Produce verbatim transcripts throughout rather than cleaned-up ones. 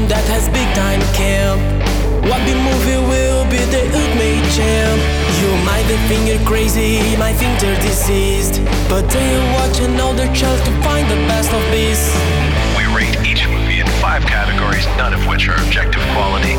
that has big time camp. What big movie will be the ultimate champ? You might think you're crazy, might think they're diseased, but they're watching all their child to find the best of beasts. We rate each movie in five categories, none of which are objective quality.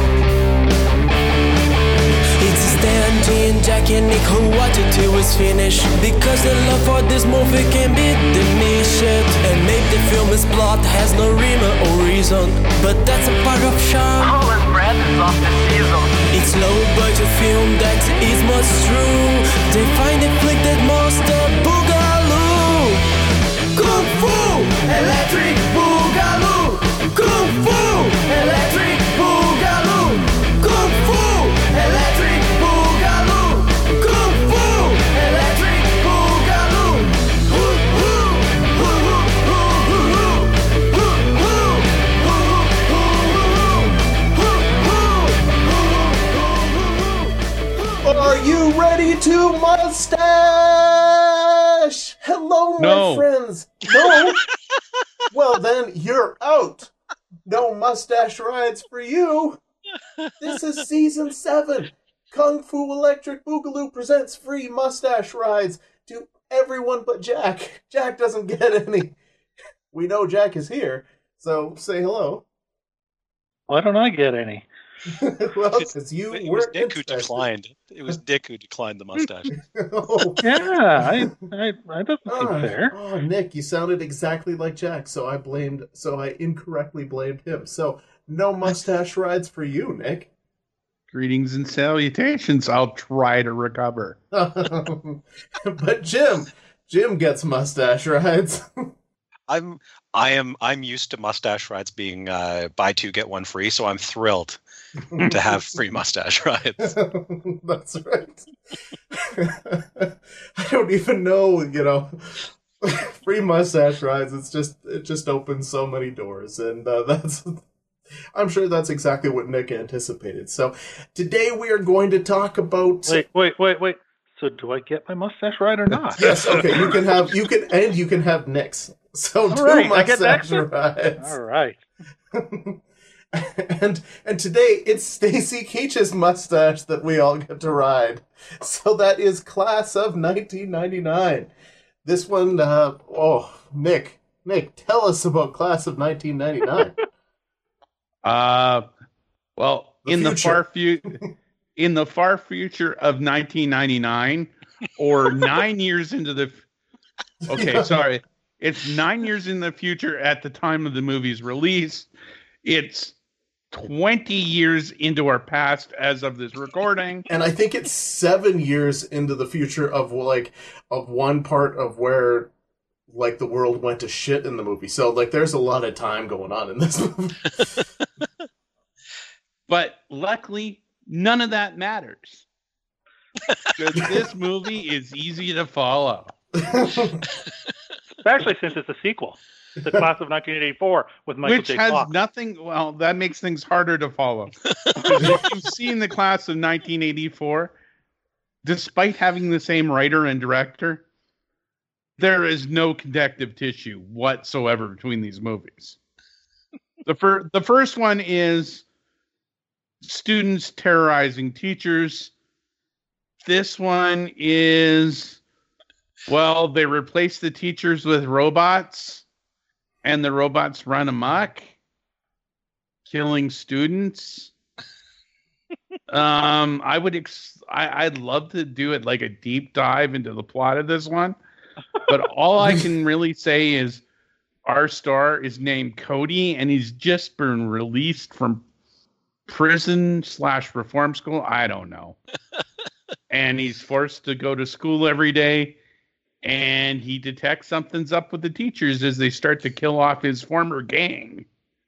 It's Stan, Dean, Jack and Nick who watch it till it's finished, because the love for this movie can be diminished. And maybe the film's plot has no rhyme or reason, but that's a part of charm. Colin's breath is off the season. It's low budget film that is much true. They find a flick that monster boogaloo. Kung Fu Electric Boogaloo. Kung Fu Electric Boogaloo. Kung Fu Electric Boogaloo. Kung Fu Electric Boogaloo. Hoo hoo hoo hoo hoo hoo hoo hoo hoo. Are you ready to mustache? Hello, my No. friends. No? Well, then you're out. No mustache rides for you. This is season seven. Kung Fu Electric Boogaloo presents free mustache rides to everyone but Jack. Jack doesn't get any. We know Jack is here, so say hello. Why don't I get any? Well, because you It were was Dick who interested. declined. It was Dick who declined the mustache. Oh. Yeah, I, I, I doesn't seem Oh, fair. oh, Nick, you sounded exactly like Jack, so I blamed, so I incorrectly blamed him. So no mustache rides for you, Nick. Greetings and salutations. I'll try to recover. But Jim, Jim gets mustache rides. I'm I am I'm used to mustache rides being uh, buy two get one free, so I'm thrilled to have free mustache rides. That's right. I don't even know, you know, free mustache rides. It's just it just opens so many doors, and uh, that's. I'm sure that's exactly what Nick anticipated. So today we are going to talk about. Wait, wait, wait, wait. So do I get my mustache right or not? Yes, okay. You can have you can and you can have Nick's. So All two right, I get mustache that. rides. All right. and and today it's Stacy Keach's mustache that we all get to ride. So that is Class of nineteen ninety-nine. This one, uh, oh, Nick, Nick, tell us about Class of nineteen ninety-nine. Uh, well, The in the future. far fu- in the far future of nineteen ninety-nine, or nine years into the. F- okay, Yeah. sorry. It's nine years in the future at the time of the movie's release. It's twenty years into our past as of this recording. And I think it's seven years into the future of like of one part of where like the world went to shit in the movie. So like there's a lot of time going on in this movie. But luckily, none of that matters. Because this movie is easy to follow. Especially since it's a sequel. It's the Class of nineteen eighty-four with Michael Which J. has Fox. nothing, well, that makes things harder to follow. Because if you've seen the Class of nineteen eighty-four, despite having the same writer and director, there is no connective tissue whatsoever between these movies. The, fir- the first one is students terrorizing teachers. This one is, well, they replace the teachers with robots, and the robots run amok, killing students. um, I would, ex- I, I'd love to do it like a deep dive into the plot of this one, but all I can really say is our star is named Cody, and he's just been released from prison slash reform school. I don't know. And he's forced to go to school every day, and he detects something's up with the teachers as they start to kill off his former gang.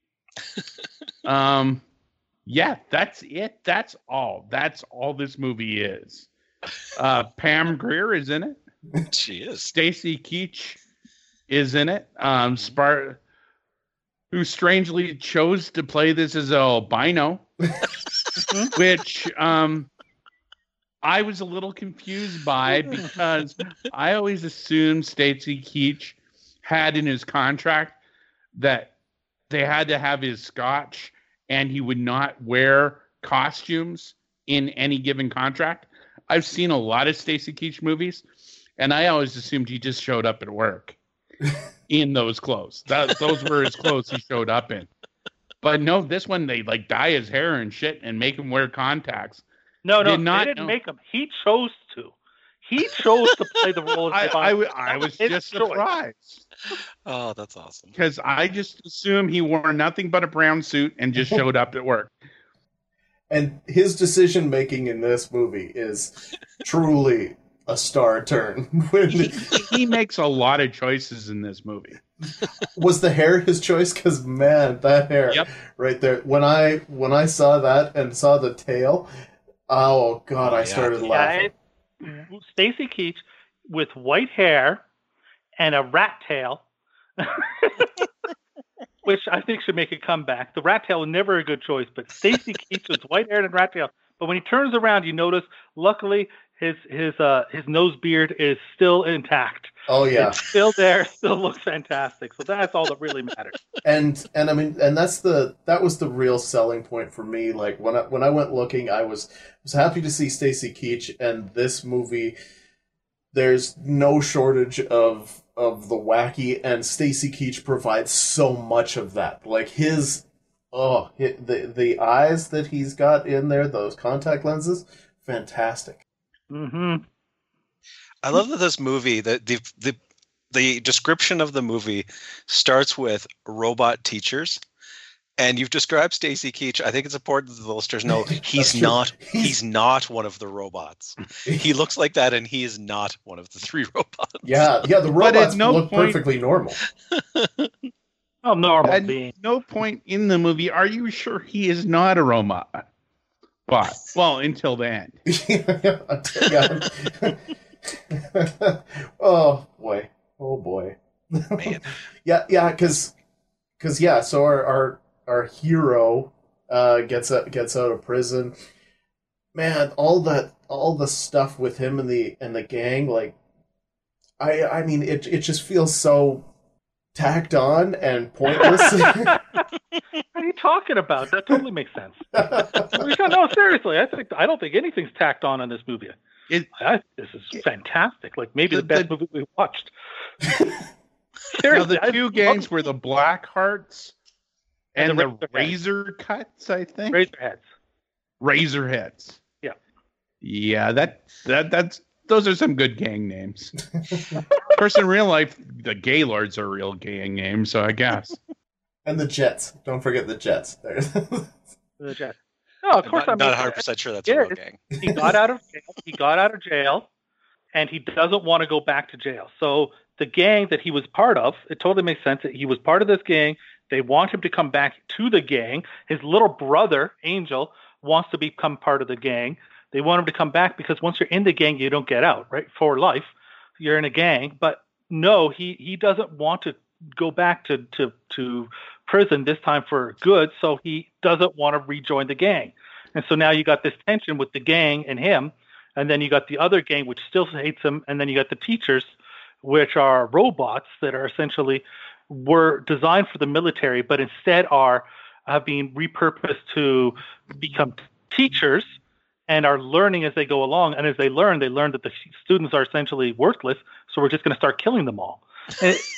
um, yeah, that's it. That's all. That's all this movie is. Uh, Pam Grier is in it. She is. Stacy Keach is in it. Um, Spar, who strangely chose to play this as a albino, which um, I was a little confused by because I always assumed Stacy Keach had in his contract that they had to have his Scotch and he would not wear costumes in any given contract. I've seen a lot of Stacy Keach movies, and I always assumed he just showed up at work in those clothes. That, those were his clothes he showed up in. But no, this one, they like dye his hair and shit and make him wear contacts. No, no, Did not they didn't know. make him. He chose to. He chose to play the role of I, Devon. I, w- I was His just choice. surprised Oh, that's awesome. because I just assumed he wore nothing but a brown suit and just showed up at work. And his decision making in this movie is truly a star turn. When, He, he makes a lot of choices in this movie. was the hair his choice? Because man, that hair Yep. right there. When I when I saw that and saw the tail, oh god, Oh, I yeah. started Yeah, laughing. it- Stacy Keach with white hair and a rat tail, which I think should make a comeback. The rat tail was never a good choice, but Stacy Keach with white hair and rat tail. But when he turns around, you notice, luckily, his his uh his nose beard is still intact. Oh yeah. It's still there, still looks fantastic. So that's all that really matters. and and I mean, and that's the that was the real selling point for me. Like when I when I went looking, I was was happy to see Stacy Keach, and this movie. There's no shortage of of the wacky, and Stacy Keach provides so much of that. Like his, oh, hi- the the eyes that he's got in there, those contact lenses, fantastic. hmm I love that this movie, the, the the the description of the movie starts with robot teachers, and you've described Stacy Keach. I think it's important that the listeners know he's true. not He's- he's not one of the robots. He looks like that, and he is not one of the three robots. Yeah, yeah, the But at robots no look point- perfectly normal. Oh, normal At being. no point in the movie are you sure he is not a robot. But, well, until the end. Yeah. Oh boy, oh boy. Man, Yeah, yeah, because, because yeah. So our our our hero uh, gets out, gets out of prison. Man, all that all the stuff with him and the and the gang, like, I I mean, it it just feels so tacked on and pointless. What are you talking about? That totally makes sense. No, seriously, I think I don't think anything's tacked on in this movie. It- I, this is fantastic. Like maybe The- the best the- movie we watched. Now, Seriously, the I two love gangs it. were the Black Hearts And and, the the Razorheads. Razor Cuts, I think. Razorheads. Razorheads. Yeah. Yeah, that that that's those are some good gang names. Of course, in real life, the Gaylords are real gang names, so I guess. And the Jets. Don't forget the Jets. There. The Jets. No, of I'm course not, I mean, not one hundred percent sure that's yeah, a real it's- gang. he got out of jail. He got out of jail, and he doesn't want to go back to jail. So the gang that he was part of, it totally makes sense that he was part of this gang. They want him to come back to the gang. His little brother, Angel, wants to become part of the gang. They want him to come back because once you're in the gang, you don't get out, right? For life, you're in a gang. But no, he, he doesn't want to go back to, to, to prison this time for good. So he doesn't want to rejoin the gang. And so now you got this tension with the gang and him. And then you got the other gang, which still hates him. And then you got the teachers, which are robots that are essentially were designed for the military, but instead are have been repurposed to become teachers and are learning as they go along. And as they learn, they learn that the students are essentially worthless. So we're just going to start killing them all. And it-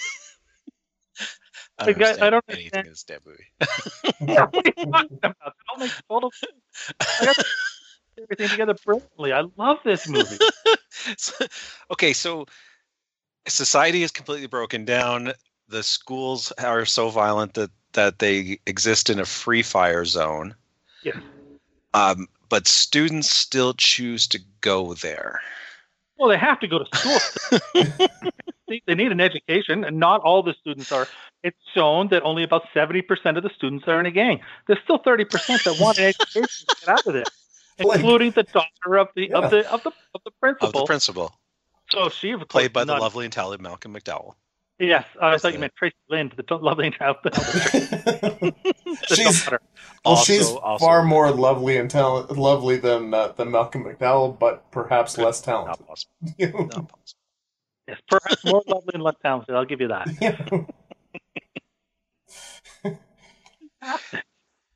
I Like, don't I- understand I don't anything understand- in this damn movie. yeah, what are you talking about? That all makes total I got everything together brilliantly. I love this movie. So- okay, so society is completely broken down. The schools are so violent that that they exist in a free fire zone. Yeah. Um, but students still choose to go there. Well, they have to go to school. they, they need an education, and not all the students are. It's shown that only about seventy percent of the students are in a gang. There's still thirty percent that want an education to get out of it, Like- including the daughter of the Yeah. of the of the of the principal. Of the principal, So she, of course, played by the not- lovely and talented Malcolm McDowell. Yes, uh, I That's thought you it. meant Tracy Lind, the lovely and talented the she's daughter. well, Also- she's also- far more lovely and talent, lovely than uh, than Malcolm McDowell, but perhaps Good. less talented. Not possible. Not possible. Yes, perhaps more lovely and less talented. I'll give you that.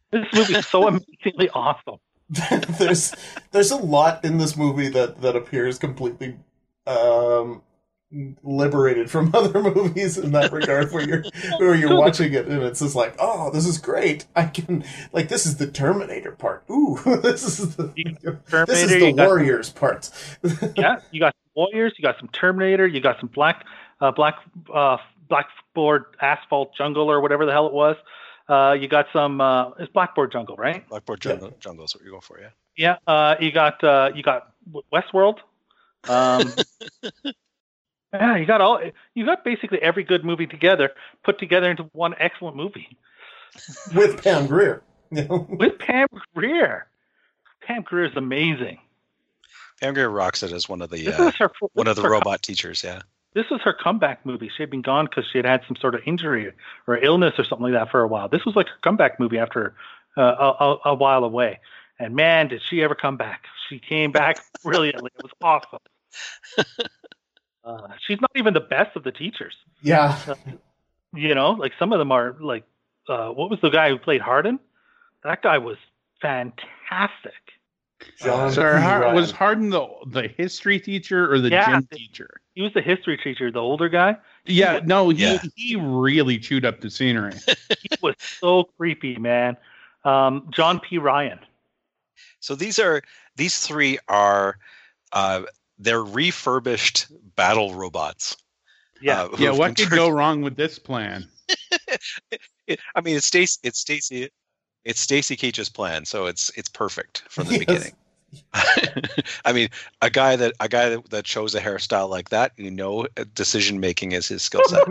This movie is so amazingly awesome. there's there's a lot in this movie that that appears completely um, liberated from other movies in that regard, where you're where you're watching it and it's just like, oh, this is great. I can like this is the Terminator part. Ooh, this is the Terminator, this is the you got- Warriors part. Yeah, you got some Warriors, you got some Terminator, you got some black, uh, black, uh, blackboard asphalt jungle or whatever the hell it was. Uh, you got some. Uh, it's Blackboard Jungle, right? Blackboard Jungle, Jungle is what you're going for, yeah. Yeah. Uh, you got uh, you got Westworld. Um, yeah, you got all. You got basically every good movie together, put together into one excellent movie. With Pam Grier. You know? With Pam Grier. Pam Grier is amazing. Pam Grier rocks it as one of the This uh, is her, this one of is the her robot teachers, yeah. This was her comeback movie. She had been gone because she had had some sort of injury or illness or something like that for a while. This was like her comeback movie after uh, a, a, a while away. And man, did she ever come back. She came back brilliantly. It was awesome. Uh, she's not even the best of the teachers. Yeah. Uh, you know, like some of them are like, uh, what was the guy who played Hardin? That guy was fantastic. John Sorry, P. Har- Ryan. was Harden the the history teacher or the Yeah. gym teacher? He was the history teacher, the older guy. Yeah, no, he Yeah. he really chewed up the scenery. He was so creepy, man. Um, John P. Ryan. So these are these three are uh, they're refurbished battle robots. Yeah. uh, who Yeah, have what been could go wrong with this plan? It, I mean, it's Stacy. It's Stacy. It's Stacy Keach's plan, so it's it's perfect from the Yes. beginning. I mean, a guy that a guy that, that chose a hairstyle like that, you know, decision making is his skill set.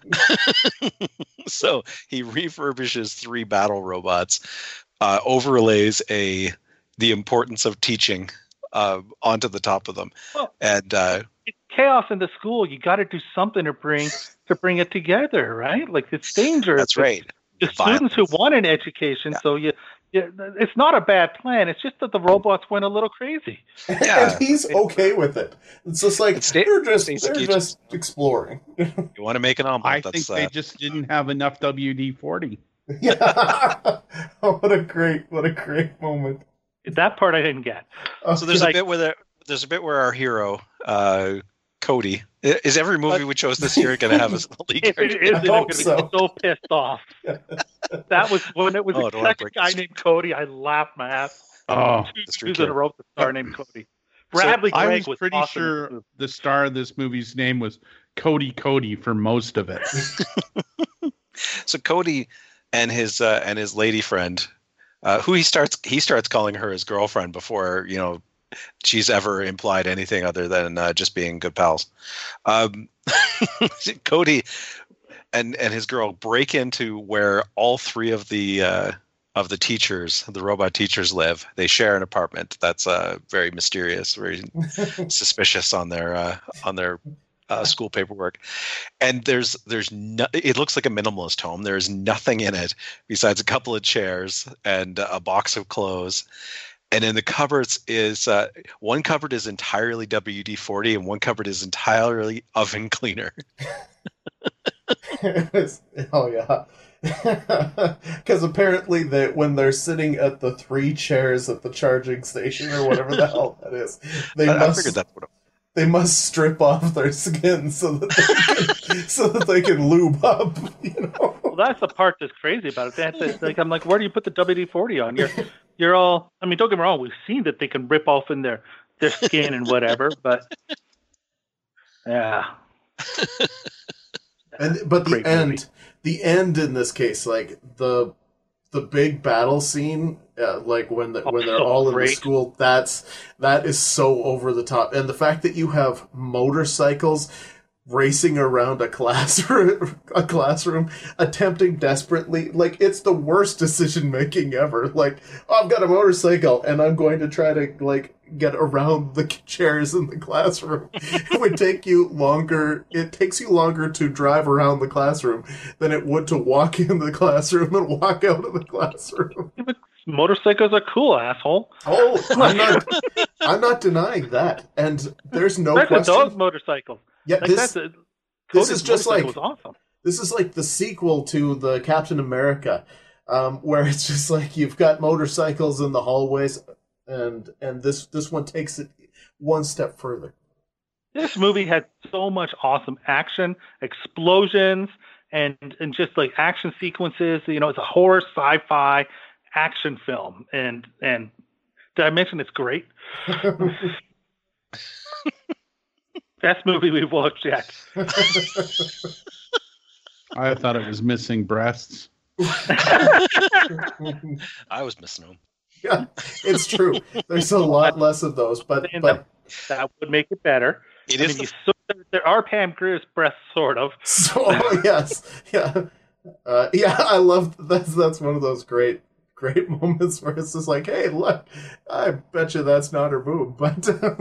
So he refurbishes three battle robots, uh, overlays a the importance of teaching uh, onto the top of them, Well, and uh, it's chaos in the school. You got to do something to bring to bring it together, right? Like it's dangerous. that's right. The students who Violence. want an education, so you, you, it's not a bad plan. It's just that the robots went a little crazy. Yeah. And he's okay with it. It's just like It's sta- they're just Stacy they're Keach. just exploring. You want to make an omelet? I think that's, they uh, just didn't have enough W D forty. Yeah. Oh, what a great what a great moment. That part I didn't get. So there's Like- a bit where the, there's a bit where our hero, uh, Cody, i- is every movie we chose this year going to have a lead If it character? is, I I'm hope going to be so. so pissed off. That was when it was Oh, I a don't wanna second break guy this. named Cody. I laughed my ass. Oh, Two Mystery dudes in a Kid. row with a star named Cody. Bradley I Gregg was was pretty awesome in this sure movie. the star of this movie's name was Cody Cody for most of it. So Cody and his uh, and his lady friend, uh, who he starts he starts calling her his girlfriend before you know she's ever implied anything other than uh, just being good pals. Um, Cody and and his girl break into where all three of the uh, of the teachers, the robot teachers, live. They share an apartment. That's uh, very mysterious, very suspicious on their uh, on their uh, school paperwork. And there's there's no, it looks like a minimalist home. There's nothing in it besides a couple of chairs and a box of clothes. And in the cupboards is uh, one cupboard is entirely W D forty and one cupboard is entirely oven cleaner. It was- oh yeah. Because apparently that when they're sitting at the three chairs at the charging station or whatever the hell that is, they I, I must figured that's what it they must strip off their skin so that they can, so that they can lube up. You know. Well, that's the part that's crazy about it. That's it. Like, I'm like, where do you put the W D forty on? You're, you're all. I mean, don't get me wrong. We've seen that they can rip off in their their skin and whatever, but yeah. And but the Great end, movie. the end in this case, like the the big battle scene, uh, like when the, Oh, when they're so all in the great. school, that's that is so over the top. And the fact that you have motorcycles racing around a classroom, a classroom, attempting desperately, like it's the worst decision making ever. Like, oh, I've got a motorcycle and I'm going to try to like get around the chairs in the classroom. It would take you longer. It takes you longer to drive around the classroom than it would to walk in the classroom and walk out of the classroom. Yeah, but motorcycles are cool, asshole. Oh, I'm not. I'm not denying that. And there's no That's a question. dog motorcycle. Yeah, Like this that's a, this Cody's is just motorcycle like- was awesome. this is like the sequel to the Captain America. um, where it's just like you've got motorcycles in the hallways, and and this this one takes it one step further. This movie had so much awesome action, explosions, and and just like action sequences. You know, it's a horror sci-fi action film, and and did I mention it's great? Best movie we've watched yet. I thought it was missing breasts. I was missing them. Yeah, it's true. There's a lot less of those, but but that would make it better. It I is mean, the- you, so, there are Pam Grier's breasts, sort of. so yes, yeah, uh, yeah. I love that's that's one of those great great moments where it's just like, hey, look, I bet you that's not her boob, but um,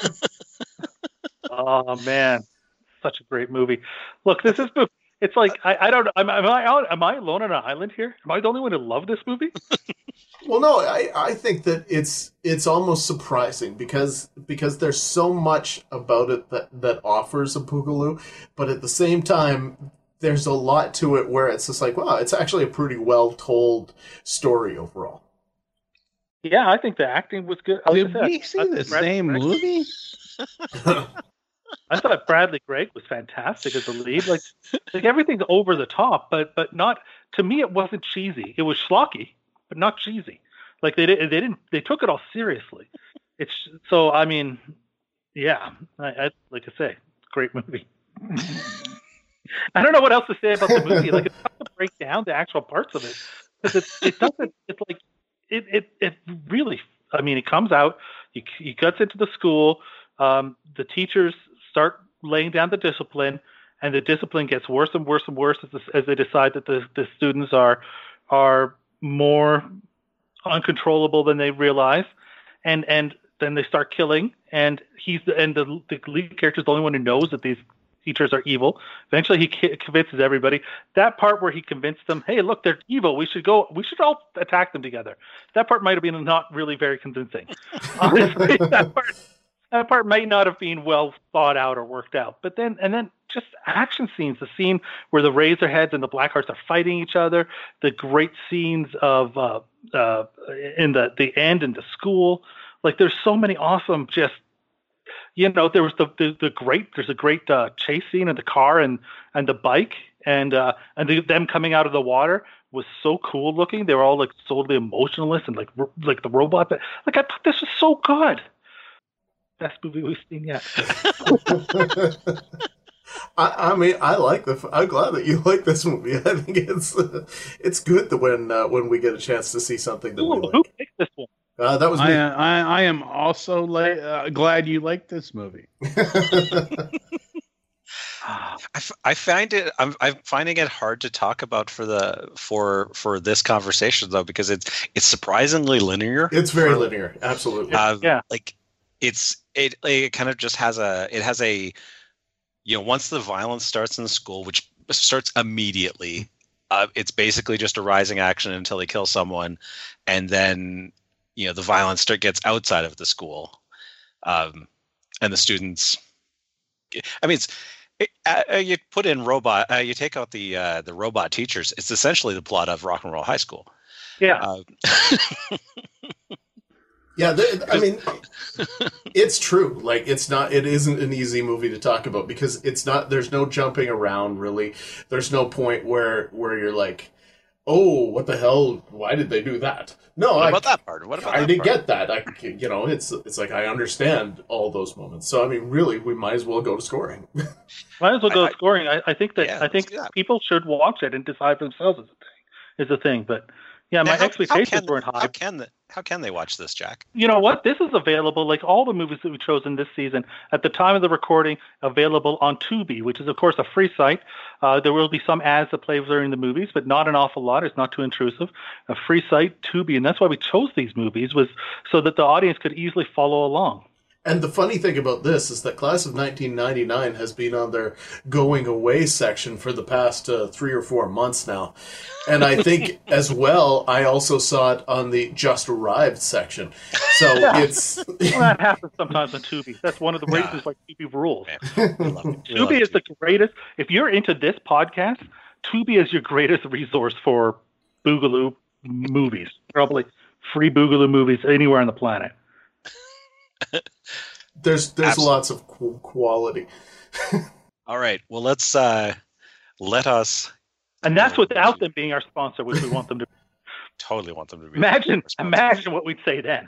Oh man, such a great movie. Look, this is it's like I, I don't am, am I out, am I alone on an island here? Am I the only one who loved this movie? well, no, I I think that it's it's almost surprising because because there's so much about it that that offers a Boogaloo, but at the same time, there's a lot to it where it's just like, wow, it's actually a pretty well told story overall. Yeah, I think the acting was good. Like Did I said, we see I- the Bradley same Gregg- movie? I thought Bradley Gregg was fantastic as the lead. Like, like everything's over the top, but but not to me. It wasn't cheesy. It was schlocky, but not cheesy. Like they did, they didn't they took it all seriously. It's so I mean, yeah. I, I like I say, great movie. I don't know what else to say about the movie. Like it's tough to break down the actual parts of it because it it doesn't. It's like it it it really. I mean, it comes out. He he gets into the school. Um, the teachers start laying down the discipline, and the discipline gets worse and worse and worse as, the, as they decide that the, the students are are more uncontrollable than they realize, and and then they start killing. And he's the, and the, the lead character is the only one who knows that these teachers are evil. Eventually, he ki- convinces everybody. That part where he convinced them, "Hey, look, they're evil. We should go. We should all attack them together." That part might have been not really very convincing. Honestly, that part. That part might not have been well thought out or worked out, but then and then just action scenes. The scene where the Razorheads and the Blackhearts are fighting each other. The great scenes of uh, uh, in the the end in the school. Like there's so many awesome. Just you know, there was the the, the great. There's a great uh, chase scene in the car and and the bike and uh, and the, them coming out of the water was so cool looking. They were all like totally emotionless and like like the robot. But like I thought this was so good. Best movie we've seen yet. I, I mean, I like the. I'm glad that you like this movie. I think it's uh, it's good that when uh, when we get a chance to see something that Ooh, we who like. picked this one? Uh, that was me. I, I I am also la- uh, glad you like this movie. I, f- I find it I'm I'm finding it hard to talk about for the for for this conversation though because it's it's surprisingly linear. It's very linear, absolutely. Uh, Yeah. like it's it it kind of just has a it has a you know once the violence starts in the school, which starts immediately, uh, it's basically just a rising action until they kill someone, and then you know the violence start gets outside of the school, um, and the students. I mean, it's. It, uh, you put in robot. Uh, you take out the uh, the robot teachers. It's essentially the plot of Rock and Roll High School. Yeah. Uh, Yeah, th- I mean, it's true. Like, it's not. It isn't an easy movie to talk about because it's not. There's no jumping around really. There's no point where where you're like, oh, what the hell? Why did they do that? No, what I, about that part? What about I that didn't part? get that. I, you know, it's it's like I understand all those moments. So I mean, really, we might as well go to scoring. Might as well go I- I- scoring. I, I think that Yeah, I think let's do that. people should watch it and decide for themselves is a thing. Is a thing. But yeah, my Now, how- expectations how can, weren't high. How can the, how can they watch this, Jack? You know what? This is available, like all the movies that we've chosen this season, at the time of the recording, available on Tubi, which is, of course, a free site. Uh, there will be some ads that play during the movies, but not an awful lot. It's not too intrusive. A free site, Tubi, and that's why we chose these movies, was so that the audience could easily follow along. And the funny thing about this is that Class of nineteen ninety-nine has been on their going away section for the past uh, three or four months now. And I think as well, I also saw it on the just arrived section. So Yeah. it's... Well, that happens sometimes on Tubi. That's one of the reasons why Tubi rules. Man, we love it. We love Tubi is Tubi. the greatest. If you're into this podcast, Tubi is your greatest resource for Boogaloo movies. Probably free Boogaloo movies anywhere on the planet. There's there's Absolutely. lots of qu- quality. All right. Well, let's uh, let us And that's without them being our sponsor, which we want them to. totally want them to be. Imagine, responsible. imagine what we'd say then.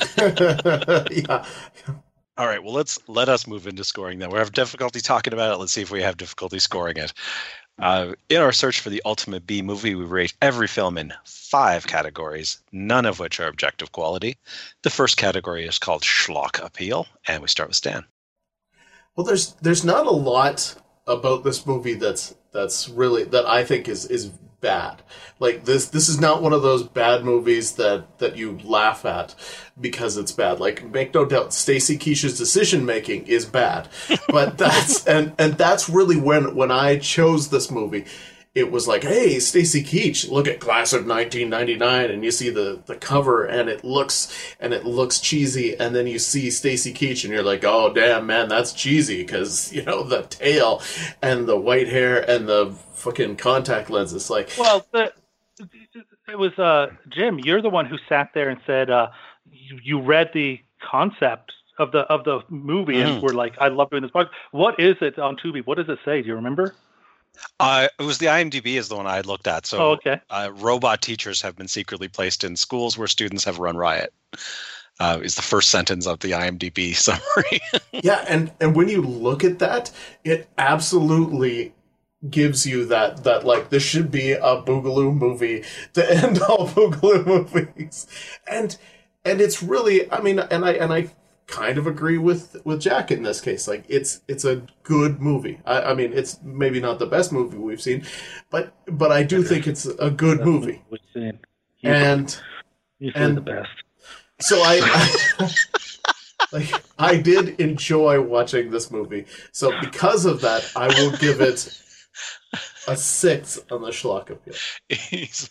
Yeah. All right. Well, let's let us move into scoring then. We have difficulty talking about it. Let's see if we have difficulty scoring it. Uh, in our search for the ultimate B movie, we rate every film in five categories, none of which are objective quality. The first category is called schlock appeal, and we start with Stan. Well, there's there's not a lot about this movie that's that's really that I think is is bad. Like this this is not one of those bad movies that that you laugh at because it's bad. Like, make no doubt, Stacy Keach's decision making is bad, but that's and and that's really when when I chose this movie. It was like, hey, Stacy Keach, look at Class of nineteen ninety-nine, and you see the, the cover, and it looks and it looks cheesy, and then you see Stacy Keach, and you're like, oh, damn, man, that's cheesy, because, you know, the tail, and the white hair, and the fucking contact lenses, like... Well, the, it was, uh, Jim, you're the one who sat there and said uh, you, you read the concept of the of the movie, Mm. and were like, I love doing this podcast. What is it on Tubi? What does it say? Do you remember? Uh, it was the IMDb is the one I had looked at. So Oh, okay. uh, robot teachers have been secretly placed in schools where students have run riot. Uh, is the first sentence of the IMDb summary. Yeah, and, and when you look at that, it absolutely gives you that, that like, this should be a Boogaloo movie to end all Boogaloo movies. And and it's really, I mean, and I and I kind of agree with, with Jack in this case. Like, it's it's a good movie. I, I mean, it's maybe not the best movie we've seen, but but I do think it's a good movie. We've seen. And Usually and- the best. So I, I like I did enjoy watching this movie. So because of that, I will give it a six on the schlock appeal. He's-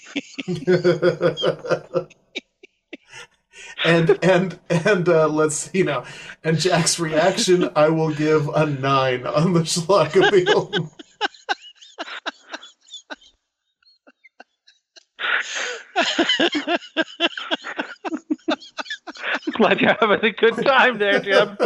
and and and uh, let's you know, and Jack's reaction, I will give a nine on the schlock appeal. Glad you're having a good time there, Jim.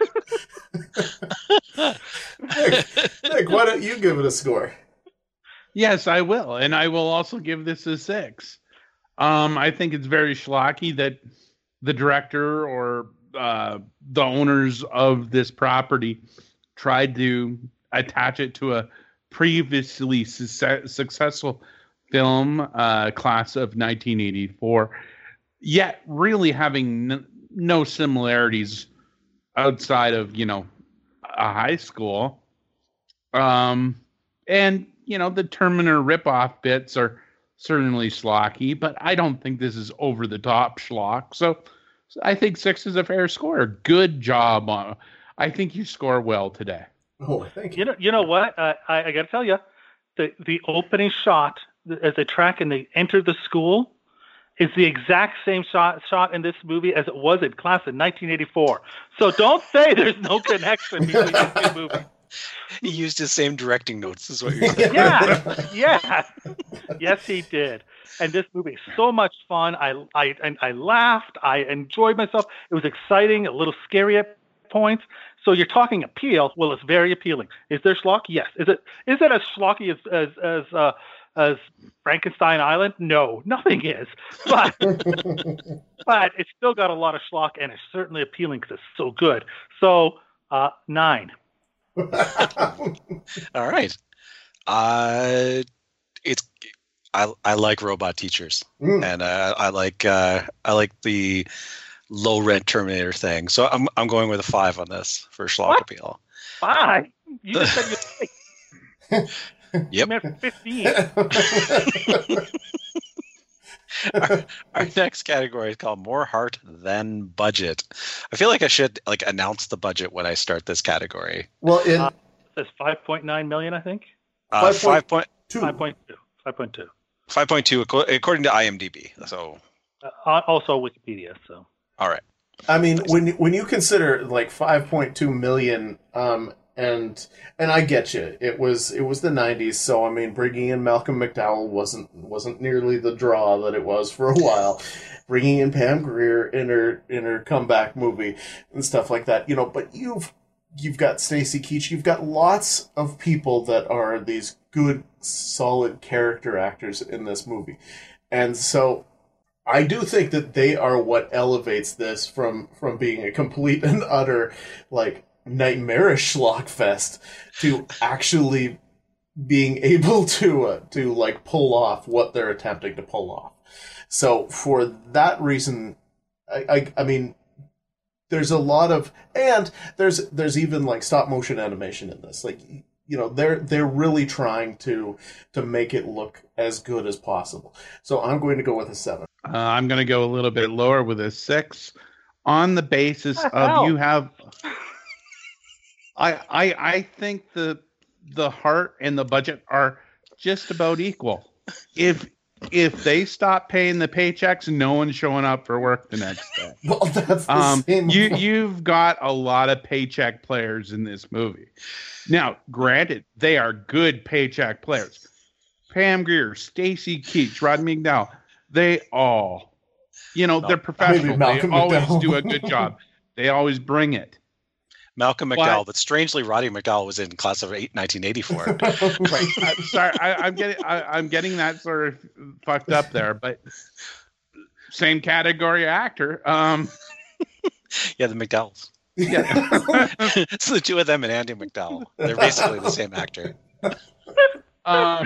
Nick, Nick, why don't you give it a score? Yes, I will, and I will also give this a six. Um, I think it's very schlocky that the director or uh, the owners of this property tried to attach it to a previously su- successful film, uh, Class of nineteen eighty-four, yet really having n- no similarities outside of, you know, a high school. Um, and, you know, the Terminator ripoff bits are certainly schlocky, but I don't think this is over the top schlock. So, so I think six is a fair score. Good job on. I think you score well today. Oh, thank you. You know, you know what? Uh, I, I got to tell you, the the opening shot as they track and they enter the school is the exact same shot shot in this movie as it was in Class of nineteen eighty-four. So don't say there's no connection between these two movies. he used his same directing notes, is what you're saying. Yeah, yeah, yes, he did. And this movie is so much fun. I I and I laughed. I enjoyed myself. It was exciting, a little scary at points. So you're talking appeal. Well, it's very appealing. Is there schlock? Yes. Is it is it as schlocky as as as uh, as Frankenstein Island? No, nothing is. But but it's still got a lot of schlock, and it's certainly appealing because it's so good. So uh, nine. All right. Uh, it's I I like robot teachers, Mm. and uh, I like uh, I like the low rent Terminator thing. So I'm I'm going with a five on this for schlock What? appeal. Five. You just said you you Yep. meant fifteen. our, our next category is called More Heart Than Budget. I feel like I should like announce the budget when I start this category. Well, in Uh, That's five point nine million, I think. Uh, Five five point two, Five point two. Five point two. five point two according to IMDb. So Uh, also Wikipedia. So all right. I mean, when when you consider like five point two million, um, and and I get you. It was it was the nineties, so I mean, bringing in Malcolm McDowell wasn't wasn't nearly the draw that it was for a while. Bringing in Pam Grier in her in her comeback movie and stuff like that, you know. But you've you've got Stacy Keach. You've got lots of people that are these good, solid character actors in this movie, and so I do think that they are what elevates this from from being a complete and utter like nightmarish schlockfest to actually being able to uh, to like pull off what they're attempting to pull off. So for that reason, I, I I mean, there's a lot of, and there's there's even like stop motion animation in this. Like, you know, they're they're really trying to to make it look as good as possible. So I'm going to go with a seven. Uh, I'm going to go a little bit lower with a six, on the basis What the of hell? you have. I I I think the the heart and the budget are just about equal. If if they stop paying the paychecks, no one's showing up for work the next day. Well, that's the Um, same. you you've got a lot of paycheck players in this movie. Now, granted, they are good paycheck players. Pam Grier, Stacy Keach, Rodney McDowell, they all, you know, No, they're professional. They Malcolm always McDowell. do a good job. They always bring it. Malcolm But- McDowell, but strangely, Roddy McDowell was in class of eight, nineteen eighty-four. Right. I'm sorry, I, I'm getting I, I'm getting that sort of fucked up there, but same category actor. Um, Yeah, the McDowells. yeah. It's the two of them and Andy McDowell. They're basically the same actor. Um,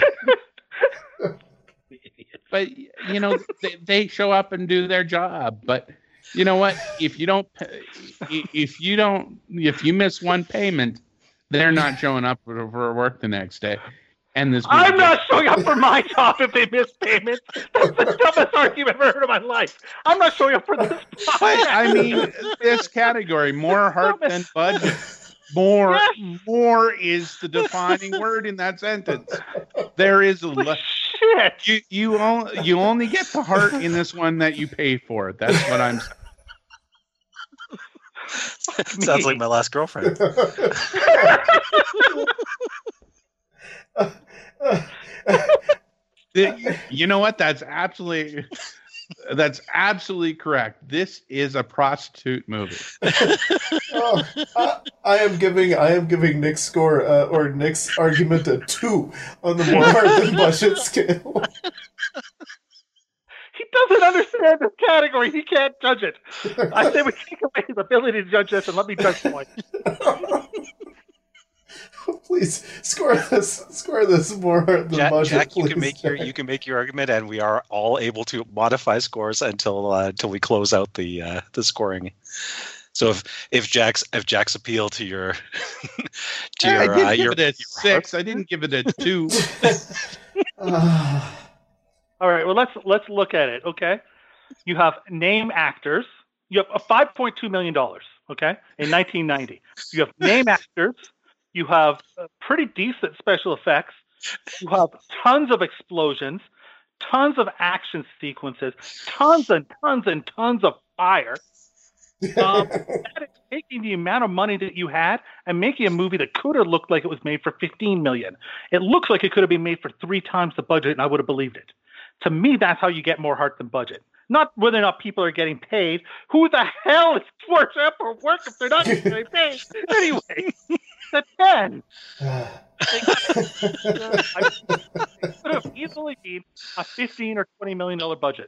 but you know, they, they show up and do their job. But you know what? If you don't, pay- if you don't, if you miss one payment, they're not showing up for, for work the next day. And this, I'm not showing up for my job if they miss payments. That's the dumbest argument I've ever heard in my life. I'm not showing up for this. But I mean, this category, more heart than budget. More, more is the defining word in that sentence. There is a le- Shit. you you only you only get the heart in this one that you pay for. That's what I'm. Sounds like my last girlfriend. The- you know what? That's absolutely. That's absolutely correct. This is a prostitute movie. Oh, I, I am giving I am giving Nick's score uh, or Nick's argument a two on the more heart than budget scale. He doesn't understand this category. He can't judge it. I say we take away his ability to judge this and let me judge the one. Please score this score this more heart than Jack, budget. Jack you please. can make your you can make your argument, and we are all able to modify scores until uh, until we close out the uh, the scoring. So if if Jack's if Jack's appeal to your to I your did uh, give your, it a your six. I didn't give it a two. Ah, All right. Well, let's let's look at it. Okay. You have name actors. You have a five point two million dollars. Okay, in nineteen ninety. You have name actors. You have uh, pretty decent special effects. You have tons of explosions, tons of action sequences, tons and tons and tons of fire. Um, that is taking the amount of money that you had and making a movie that could have looked like it was made for fifteen million dollars. It looks like it could have been made for three times the budget, and I would have believed it. To me, that's how you get more heart than budget. Not whether or not people are getting paid. Who the hell is forced up for work if they're not getting paid? Anyway, the ten. ah. I could have easily been a fifteen or twenty million dollar budget.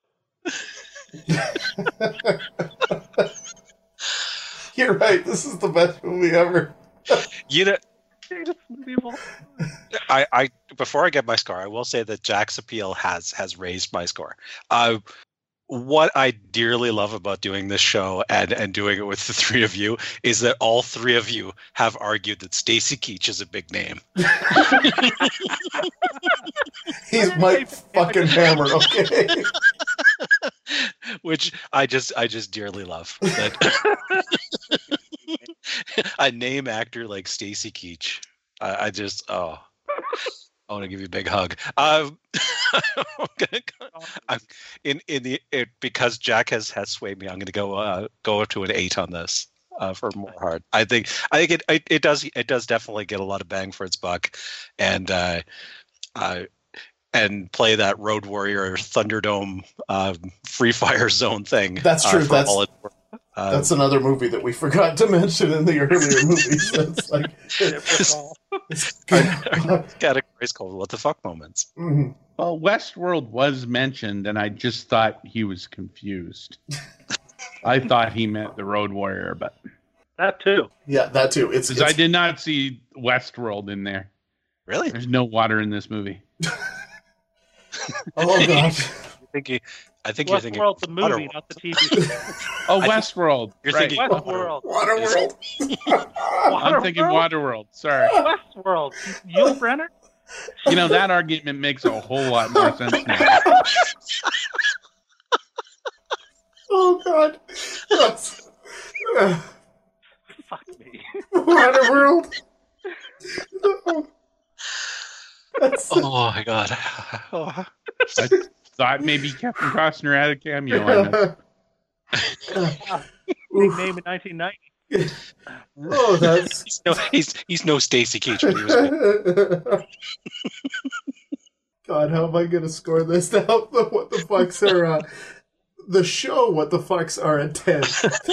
You're right. This is the best movie ever. you know. It's unbelievable. I, I before I get my score, I will say that Jack's appeal has has raised my score. Uh, what I dearly love about doing this show and, and doing it with the three of you is that all three of you have argued that Stacy Keach is a big name. He's Mike fucking Hammer, okay? Which I just I just dearly love. That a name actor like Stacy Keach. I, I just oh I want to give you a big hug. Um, I'm gonna go, I'm, in in the it, because Jack has has swayed me. I'm going to go uh, go to an eight on this. uh, for more heart. I think I think it, it it does it does definitely get a lot of bang for its buck, and uh, uh, and play that Road Warrior Thunderdome uh, Free Fire Zone thing. That's true. Uh, for That's all it, uh, that's another movie that we forgot to mention in the earlier movies. That's like it's categories called "What the fuck" moments. Mhm. Well, Westworld was mentioned, and I just thought he was confused. I thought he meant the Road Warrior, but That too. Yeah, that too. It's, because I it's did not see Westworld in there. Really? There's no water in this movie. oh god. I think you, I think you're thinking Westworld, the movie, Waterworld. not the T V show. Oh, I think- Westworld. You're right. thinking Westworld. Waterworld. I'm thinking Waterworld. Sorry. Westworld. Yul Brynner? You know, that argument makes a whole lot more sense now. Oh god. That's, uh, Fuck me. Waterworld. That's, Oh my god. Oh. I thought maybe Captain Costner had a cameo on this. Big name in nineteen ninety. oh, that's. He's no, he's he's no Stacy Keach. But he was God, how am I gonna score this now? What the fucks are uh, the show? What the fucks are at ten?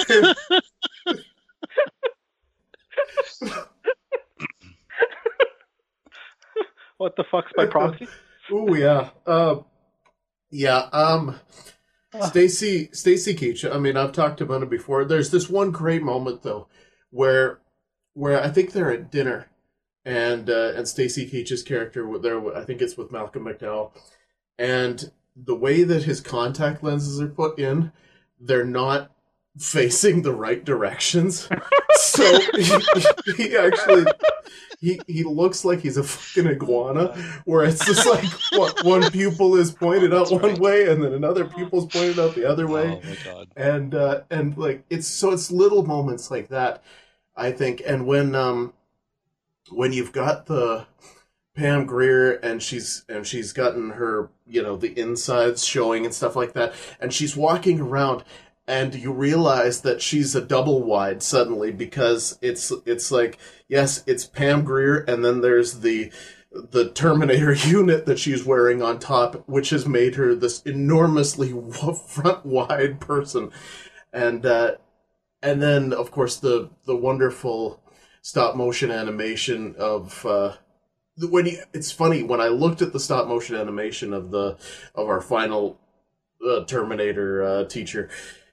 What the fuck's by proxy? Ooh yeah, uh, yeah. Um, Stacy Stacy Keach. I mean, I've talked about it before. There's this one great moment though, where where I think they're at dinner, and uh, and Stacy Keach's character there. I think it's with Malcolm McDowell, and the way that his contact lenses are put in, they're not facing the right directions. So he, he actually he he looks like he's a fucking iguana, where it's just like what, one pupil is pointed out one way and then another pupil's pointed out the other way. Oh my god. And uh, and like it's so it's little moments like that, I think. And when um when you've got the Pam Grier and she's and she's gotten her, you know, the insides showing and stuff like that, and she's walking around and you realize that she's a double wide suddenly, because it's it's like, yes, it's Pam Grier, and then there's the the Terminator unit that she's wearing on top, which has made her this enormously front wide person. And uh, and then of course the the wonderful stop motion animation of uh, when you, it's funny, when I looked at the stop motion animation of the of our final uh, Terminator uh, teacher,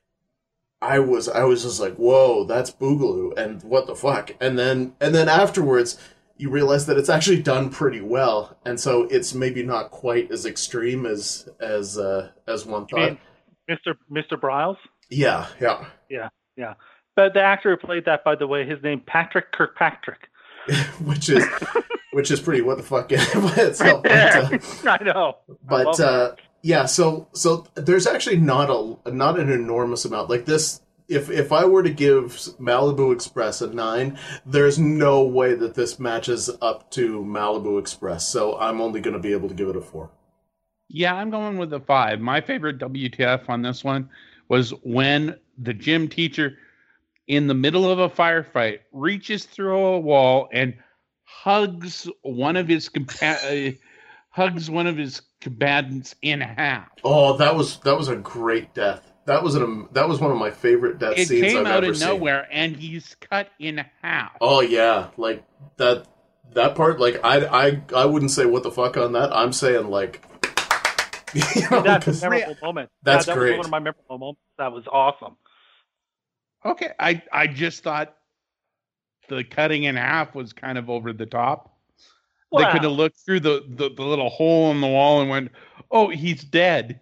I was I was just like, whoa, that's Boogaloo, and what the fuck? And then and then afterwards, you realize that it's actually done pretty well, and so it's maybe not quite as extreme as as uh, as one You thought. mean Mister Mister Briles? Yeah, yeah. Yeah, yeah. But the actor who played that, by the way, his name Patrick Kirkpatrick. which is which is pretty what the fuck by itself. But, uh, I know. I but love uh, that. yeah, so so there's actually not a not an enormous amount like this. If if I were to give Malibu Express a nine, there's no way that this matches up to Malibu Express. So I'm only going to be able to give it a four. Yeah, I'm going with a five. My favorite W T F on this one was when the gym teacher, in the middle of a firefight, reaches through a wall and hugs one of his compa- uh, hugs one of his combatants in half. Oh, that was that was a great death. That was an that was one of my favorite death It scenes came I've out ever of seen. nowhere, and he's cut in half. Oh yeah, like that that part. Like I I I wouldn't say what the fuck on that. I'm saying like. You know, That's 'cause- a memorable moment. That's yeah, that great. was one of my memorable moments. That was awesome. Okay, I, I just thought the cutting in half was kind of over the top. They Wow. could have looked through the, the, the little hole in the wall and went, oh, he's dead.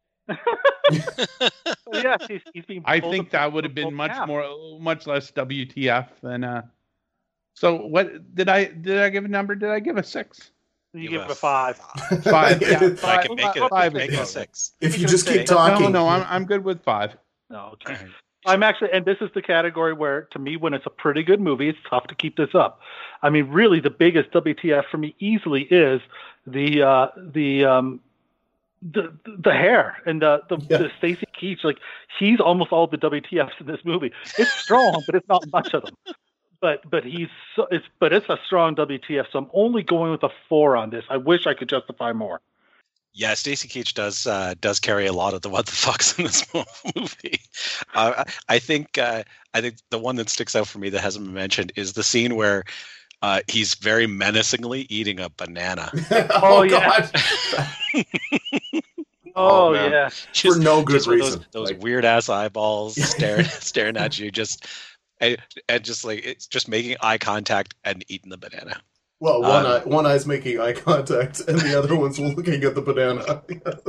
Yes, he's, he's being. I pulled think up- that would have been pulled much half. more, much less W T F than. Uh... So what did I did I give a number? Did I give a six? You Give give a it a five. Five. Yeah, If I five, can make it, five make is it a good. six. If you Because just keep they- talking, No, no, I'm I'm good with five. No, okay. I'm actually, and this is the category where, to me, when it's a pretty good movie, it's tough to keep this up. I mean, really, the biggest W T F for me easily is the uh, the um, the the hair and the the, Yeah. the Stacy Keach, like he's almost all the W T Fs in this movie. It's strong, but it's not much of them. But but he's so, it's but it's a strong W T F. So I'm only going with a four on this. I wish I could justify more. Yeah, Stacy Keach does uh, does carry a lot of the what the fucks in this movie. Uh, I think uh, I think the one that sticks out for me that hasn't been mentioned is the scene where uh, he's very menacingly eating a banana. Oh, yeah. God. Oh, man. yeah. For no good just with reason. Those, those Like- weird ass eyeballs staring staring at you, just and, and just like it's just making eye contact and eating the banana. Well, one Um, eye, one eye's making eye contact, and the other one's looking at the banana.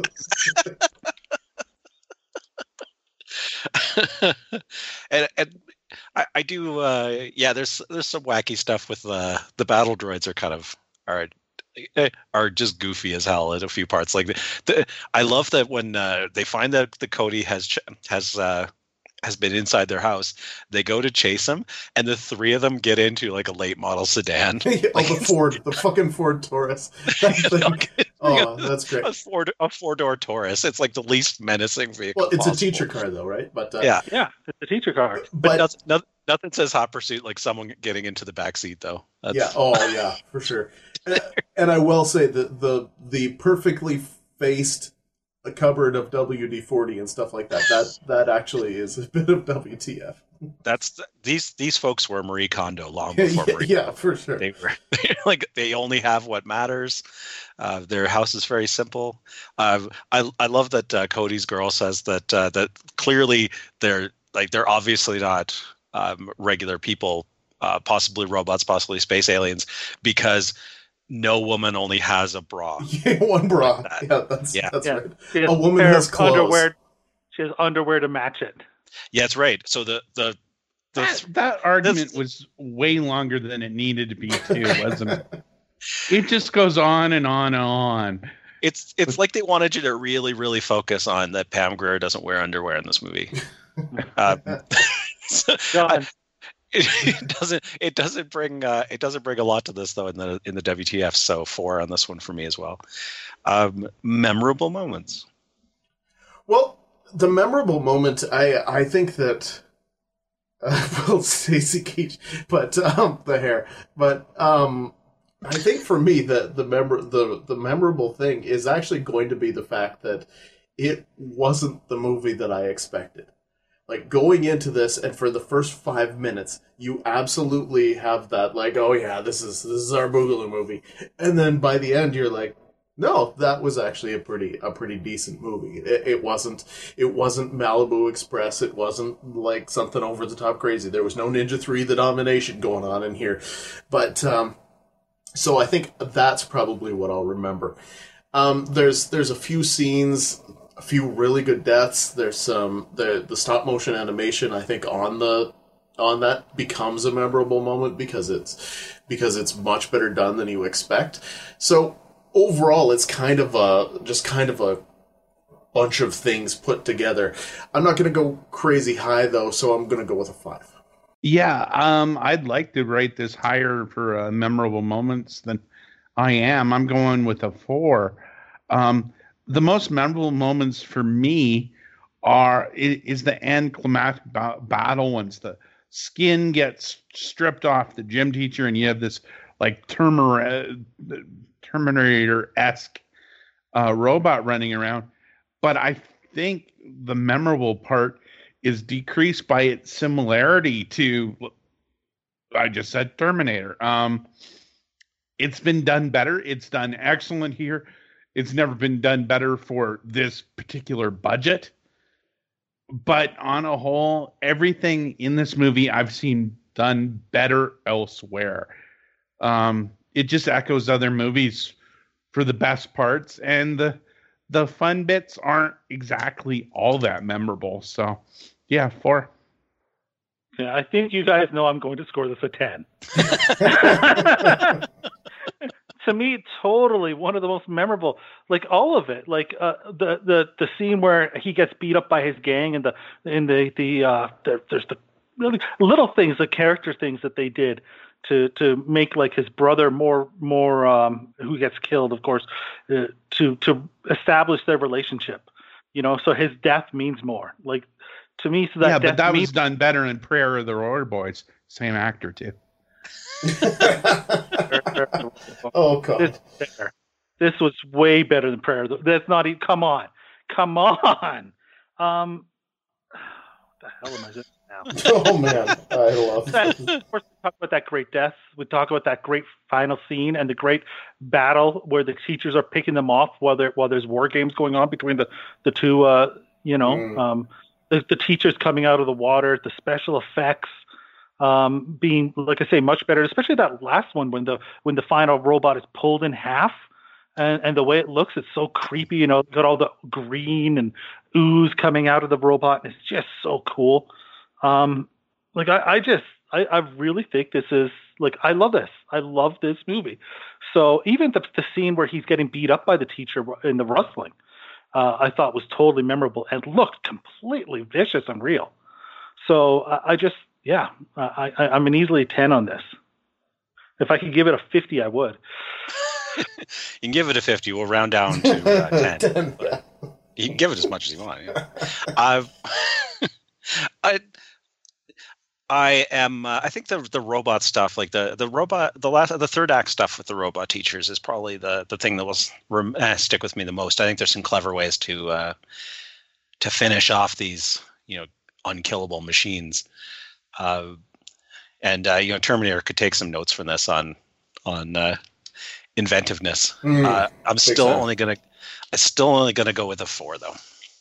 and and I, I do uh, yeah. There's there's some wacky stuff with uh, the battle droids are kind of are are just goofy as hell in a few parts. Like the, the I love that when uh, they find that the Cody has ch- has uh, has been inside their house, they go to chase him, and the three of them get into like a late model sedan. oh, the Ford, the fucking Ford Taurus. That thing. Oh, that's great. A four a four door Taurus. It's like the least menacing vehicle. Well, it's possible. a teacher car, though, right? But uh, Yeah, Yeah, it's a teacher car. but, but nothing, nothing, nothing says hot pursuit like someone getting into the back seat though. That's, yeah, oh yeah, for sure. And, and I will say that the the perfectly faced a cupboard of W D forty and stuff like that. That that actually is a bit of W T F. that's these these folks were Marie Kondo long before yeah, Marie. yeah, for sure. They were like they only have what matters. Uh, their house is very simple. Uh, I I love that uh, Cody's girl says that uh, that clearly they're like they're obviously not um, regular people, uh, possibly robots, possibly space aliens, because no woman only has a bra. Yeah, one bra. That. Yeah, that's Yeah. that's Yeah. right. She has A woman pair has of clothes. Underwear. She has underwear to match it. Yeah, that's right. So the the the That, that argument this- was way longer than it needed to be, too, wasn't it? It just goes on and on and on. it's it's like they wanted you to really really focus on that Pam Grier doesn't wear underwear in this movie. um, so John, I- it, it doesn't it doesn't bring uh, it doesn't bring a lot to this though in the in the W T F. So four on this one for me as well. Um, memorable moments. Well, the memorable moment, I I think that, uh, well, Stacy Keach, but um, the hair, but um, I think for me the the memor- the the memorable thing is actually going to be the fact that it wasn't the movie that I expected. Like going into this, and for the first five minutes, you absolutely have that like, oh yeah, this is this is our Boogaloo movie, and then by the end, you're like, no, that was actually a pretty a pretty decent movie. It, it wasn't it wasn't Malibu Express. It wasn't like something over the top crazy. There was no Ninja three The Domination going on in here, but um, so I think that's probably what I'll remember. Um, there's there's a few scenes. A few really good deaths. There's some the the stop motion animation. I think on the on that becomes a memorable moment because it's because it's much better done than you expect. So overall, it's kind of a just kind of a bunch of things put together. I'm not going to go crazy high though, so I'm going to go with a five. Yeah, um, I'd like to rate this higher for uh, memorable moments than I am. I'm going with a four. Um, the most memorable moments for me are is, is the end climatic ba- battle once the skin gets stripped off the gym teacher and you have this like Terminator Terminator-esque uh, robot running around. But I think the memorable part is decreased by its similarity to, I just said Terminator. Um, it's been done better. It's done excellent here. It's never been done better for this particular budget. But on a whole, everything in this movie I've seen done better elsewhere. Um, it just echoes other movies for the best parts, and the the fun bits aren't exactly all that memorable. So, yeah, four. yeah, I think you guys know I'm going to score this a ten. To me, totally one of the most memorable, like all of it, like uh, the the the scene where he gets beat up by his gang, and the in the the, uh, the there's the really little things, the character things that they did to to make like his brother more more um, who gets killed, of course, uh, to to establish their relationship. You know, so his death means more. Like to me, so that yeah, death but that means- was done better in Prayer of the Roar Boys. Same actor too. Oh God! This, this was way better than Prayer. That's not even. Come on, come on. Um, what the hell am I doing now? Oh man, I love That, this. of course, we talk about that great death. We talk about that great final scene and the great battle where the teachers are picking them off while there while there's war games going on between the the two. Uh, you know, Mm. um, the, the teachers coming out of the water, the special effects. Um, being, like I say, much better, especially that last one when the when the final robot is pulled in half, and, and the way it looks, it's so creepy. You know, got all the green and ooze coming out of the robot, and it's just so cool. Um, like I, I just, I, I really think this is like I love this. I love this movie. So even the the scene where he's getting beat up by the teacher in the wrestling, uh, I thought was totally memorable and looked completely vicious and real. So I, I just. Yeah, I, I, I'm an easily ten on this. If I could give it a fifty, I would. You can give it a fifty. We'll round down to uh, ten. ten, yeah. You can give it as much as you want. Yeah. I've, I, I am. Uh, I think the the robot stuff, like the the robot, the last, the third act stuff with the robot teachers, is probably the the thing that will rem- uh, stick with me the most. I think there's some clever ways to uh, to finish off these, you know, unkillable machines. Uh, and uh, you know, Terminator could take some notes from this on on uh, inventiveness. Mm, uh, I'm still time. only gonna, I'm still only gonna go with a four though.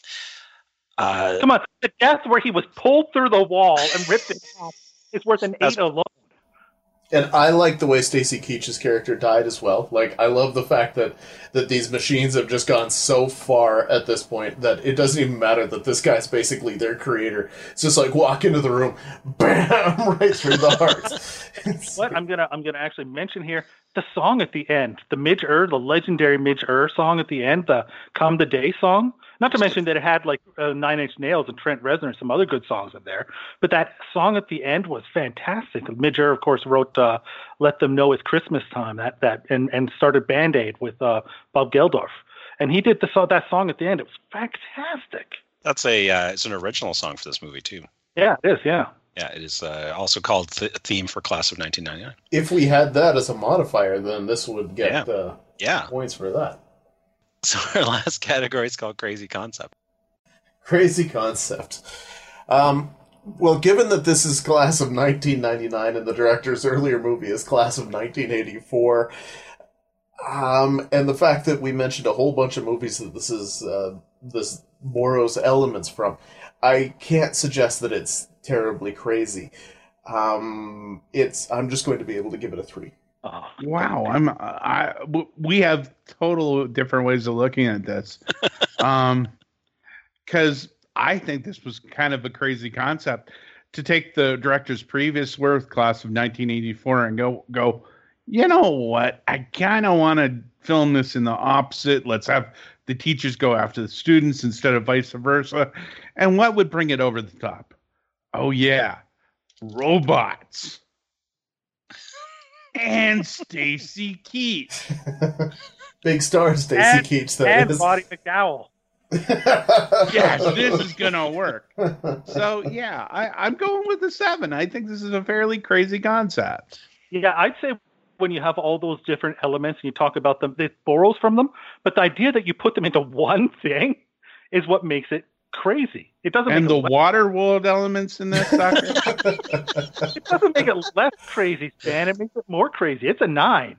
Uh, Come on, the death where he was pulled through the wall and ripped it off is worth an That's- eight alone. And I like the way Stacy Keach's character died as well. Like, I love the fact that, that these machines have just gone so far at this point that it doesn't even matter that this guy's basically their creator. It's just like walk into the room, bam, right through the heart. What I'm gonna I'm gonna actually mention here the song at the end, the Midge Ur, the legendary Midge Ur song at the end, the "Come the Day" song. Not to mention that it had like uh, Nine Inch Nails and Trent Reznor and some other good songs in there. But that song at the end was fantastic. Midge Ur, of course, wrote uh, "Let Them Know It's Christmas Time" that that and, and started Band Aid with uh, Bob Geldof, and he did the so that song at the end. It was fantastic. that's a uh, it's an original song for this movie too. Yeah, it is. Yeah. Yeah, it is uh, also called th- "Theme for Class of nineteen ninety-nine." If we had that as a modifier, then this would get Yeah. uh, Yeah. points for that. So our last category is called "Crazy Concept." Crazy concept. Um, well, given that this is Class of nineteen ninety-nine and the director's earlier movie is Class of nineteen eighty-four, um, and the fact that we mentioned a whole bunch of movies that this is uh, this borrows elements from, I can't suggest that it's terribly crazy. Um, it's I'm just going to be able to give it a three. Oh, Wow, I'm I w- we have total different ways of looking at this. um cuz I think this was kind of a crazy concept to take the director's previous work, Class of nineteen eighty-four, and go go, you know what? I kind of want to film this in the opposite. Let's have the teachers go after the students instead of vice versa. And what would bring it over the top? Oh yeah, robots. And Stacy Keach. Big star, Stacy And- Keach. That and is. Body McDowell. Yes, this is gonna work. So yeah, I, I'm going with the seven. I think this is a fairly crazy concept. Yeah, I'd say when you have all those different elements and you talk about them, it borrows from them. But the idea that you put them into one thing is what makes it crazy. It doesn't And make the it less, water world elements in this, Doctor. it doesn't make it less crazy, Stan. It makes it more crazy. It's a nine.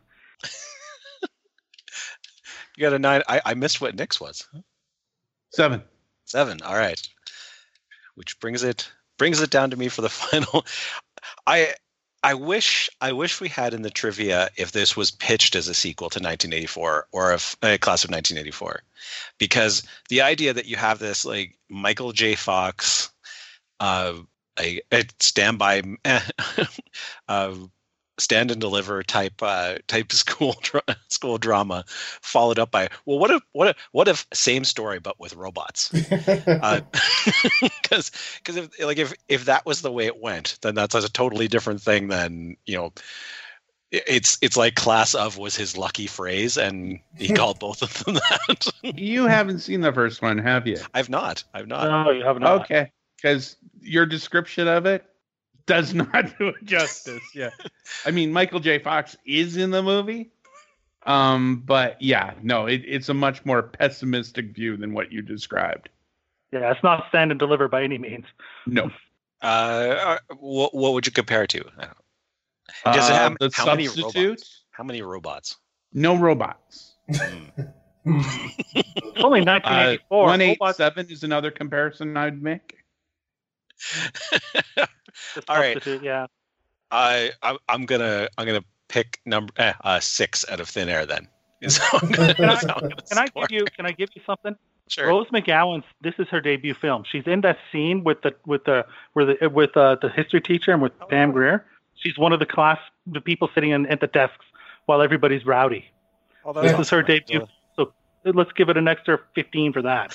You got a nine. I, I missed what Nick's was. Seven. Seven. All right. Which brings it brings it down to me for the final. I I wish I wish we had in the trivia if this was pitched as a sequel to nineteen eighty-four or if a Class of nineteen eighty-four, because the idea that you have this like Michael J. Fox, uh, a, a standby uh, stand and deliver type uh, type school dra- school drama, followed up by, well, what if what if what if same story but with robots? Because uh, because if like if if that was the way it went, then that's a totally different thing than, you know. It's it's like class of was his lucky phrase, and he called both of them that. You haven't seen the first one, have you? I've not. I've not. No, you have not. Okay, because your description of it does not do it justice. Yeah, I mean, Michael J. Fox is in the movie, um, but yeah, no, it, it's a much more pessimistic view than what you described. Yeah, it's not stand and deliver by any means. No. Uh, what what would you compare it to? Does it have uh, the how many substitute? robots? How many robots? No robots. It's only nineteen eighty-four. Uh, one eighty-seven is another comparison I'd make. All right. Yeah. I, I I'm gonna I'm gonna pick number eh, uh, six out of thin air then. So I'm gonna, Can I, so I'm gonna can I score. give you can I give you something? Sure. Rose McGowan's this is her debut film. She's in that scene with the with the where the with uh, the history teacher and with Pam Grier. She's one of the class, the people sitting in, at the desks while everybody's rowdy. Oh, This is her debut, so let's give it an extra fifteen for that.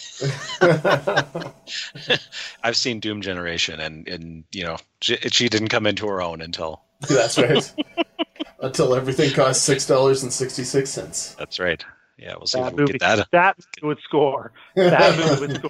I've seen Doom Generation, and and you know she, she didn't come into her own until. That's right. Until everything costs six dollars and sixty six cents. That's right. Yeah, we'll see That if we movie, get that. that movie would score. That movie would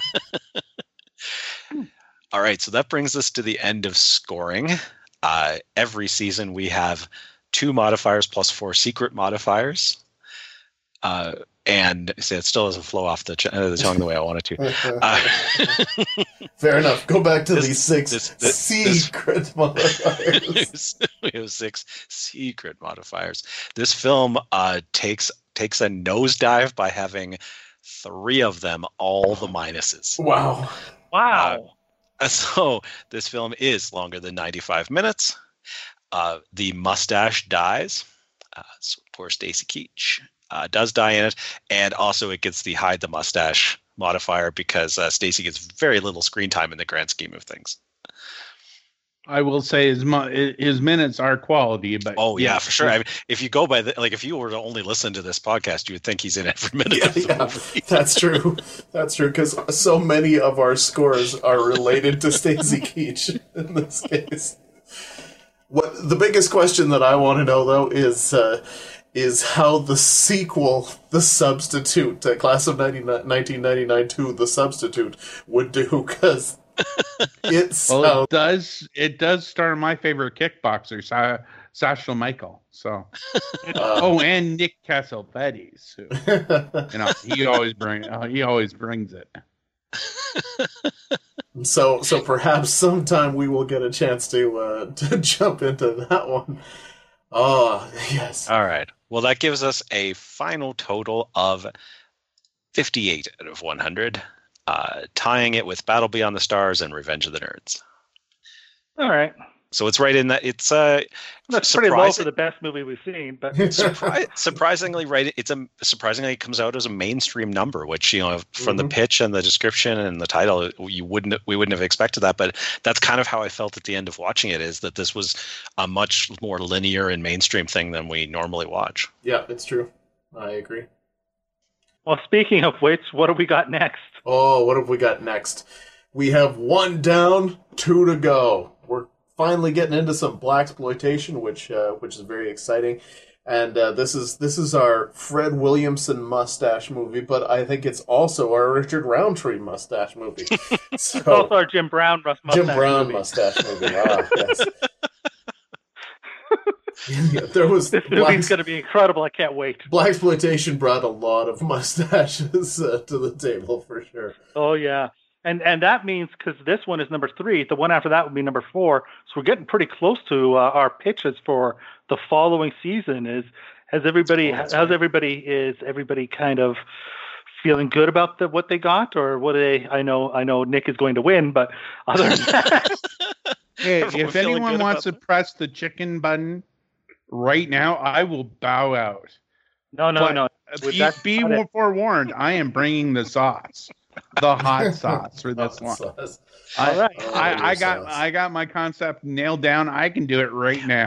score. All right, so that brings us to the end of scoring. Uh, every season we have two modifiers plus four secret modifiers. Uh, and so it still doesn't flow off the, ch- uh, the tongue the way I want it to. Uh, Fair enough. Go back to This- these six this- this- this- secret modifiers. we have six secret modifiers. This film uh, takes takes a nosedive by having three of them, all the minuses. Wow. Wow. So this film is longer than ninety-five minutes. Uh, the mustache dies. Uh, so poor Stacy Keach uh, does die in it, and also it gets the hide the mustache modifier because uh, Stacy gets very little screen time in the grand scheme of things. I will say his mu- his minutes are quality, but Oh yeah, for sure. I mean, if you go by the, like, if you were to only listen to this podcast, you would think he's in every minute Yeah, of the yeah, movie. that's true. That's true because so many of our scores are related to Stacy Keach in this case. What the biggest question that I want to know though is uh, is how the sequel, The Substitute, uh, Class of nineteen ninety-nine to The Substitute, would do because it's well, uh, it does it does star my favorite kickboxer, Sa- Sasha Michael. So, oh, and Nick Cassavetes, who you know he always bring uh, he always brings it. So, so perhaps sometime we will get a chance to uh, to jump into that one. Oh, yes. All right. Well, that gives us a final total of fifty-eight out of one hundred, uh, tying it with Battle Beyond the Stars and Revenge of the Nerds. All right. So it's right in that. It's uh, That's pretty low for surprising- the best movie we've seen, but surpri- surprisingly right. It's a surprisingly it comes out as a mainstream number, which, you know, from the Mhm. pitch and the description and the title, you wouldn't we wouldn't have expected that. But that's kind of how I felt at the end of watching it, is that this was a much more linear and mainstream thing than we normally watch. Yeah, it's true. I agree. well, speaking of which, what do we got next? Oh, what have we got next? We have one down, two to go. We're finally getting into some blaxploitation, which uh, which is very exciting. And uh, this is this is our Fred Williamson mustache movie, but I think it's also our Richard Roundtree mustache movie. It's also So our Jim Brown Russ Jim mustache Brown movie. mustache movie. Ah, yes. Yeah, there was This black, movie's going to be incredible. I can't wait. blaxploitation brought a lot of mustaches uh, to the table for sure. Oh yeah, and and that means because this one is number three, the one after that would be number four. So we're getting pretty close to uh, our pitches for the following season. Is has everybody Oh, that's how's right. everybody is everybody kind of feeling good about the, what they got, or what they? I know I know Nick is going to win, but other than that, Hey, Everyone if feeling anyone good wants to about press the chicken button right now, I will bow out. no no But no. With Be, that- be forewarned, I am bringing the sauce, the hot sauce for this one. Sauce. I, All right. Oh, I, I your got sauce. I got my concept nailed down. I can do it right now.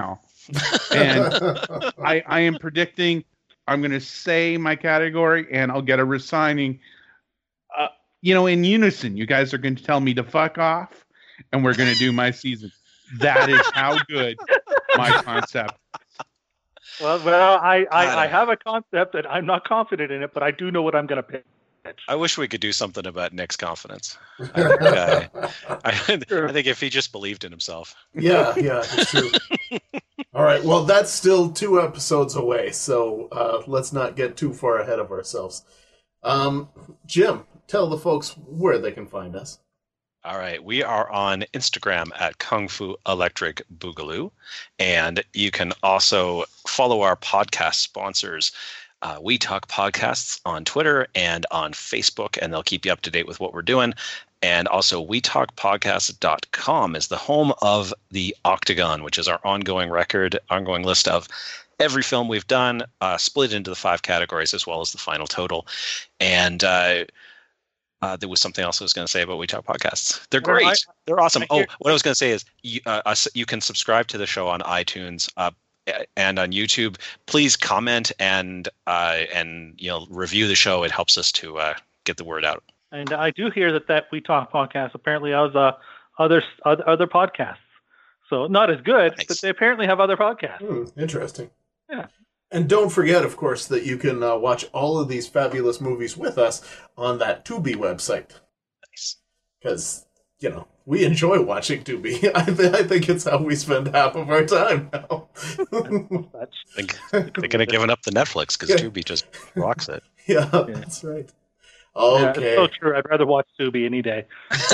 And I, I am predicting I'm going to say my category and I'll get a resigning. Uh, you know, in unison, you guys are going to tell me to fuck off and we're going to do my season. That is how good my concept is. Well, well, I, I, I have a concept and I'm not confident in it, but I do know what I'm going to pick. I wish we could do something about Nick's confidence. I think, uh, I, I think if he just believed in himself. Yeah, yeah, it's true. All right, well, that's still two episodes away, so uh, let's not get too far ahead of ourselves. Um, Jim, tell the folks where they can find us. All right, we are on Instagram at Kung Fu Electric Boogaloo, and you can also follow our podcast sponsors. Uh, We Talk Podcasts on Twitter and on Facebook, and they'll keep you up to date with what we're doing. And also, we talk podcast dot com is the home of the Octagon, which is our ongoing record, ongoing list of every film we've done, uh, split into the five categories as well as the final total. And uh, uh, there was something else I was going to say about We Talk Podcasts. They're great. I, They're awesome. I Oh, hear- what I was going to say is you, uh, us, you can subscribe to the show on iTunes. Uh, and on YouTube, please comment and uh, and you know review the show. It helps us to uh, get the word out. And I do hear that that We Talk podcast apparently has uh, other, other other podcasts. So not as good, Nice. but they apparently have other podcasts. Hmm, interesting. Yeah. And don't forget, of course, that you can uh, watch all of these fabulous movies with us on that Tubi website. Nice. Because, you know, we enjoy watching Tubi. I, th- I think it's how we spend half of our time now. That's, Think, thinking of giving up the Netflix because Yeah. Tubi just rocks it. yeah, Yeah. that's right. yeah, Okay. it's so true. I'd rather watch Tubi any day.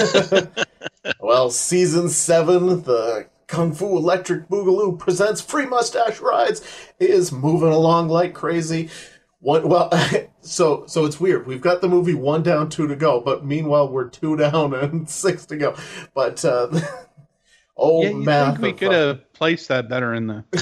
Well, season seven, the Kung Fu Electric Boogaloo presents Free Mustache Rides, is moving along like crazy. One, well, so so it's weird. We've got the movie one down, two to go, but meanwhile we're two down and six to go. But uh, oh, Yeah, you math! think we of could fun. have placed that better in the.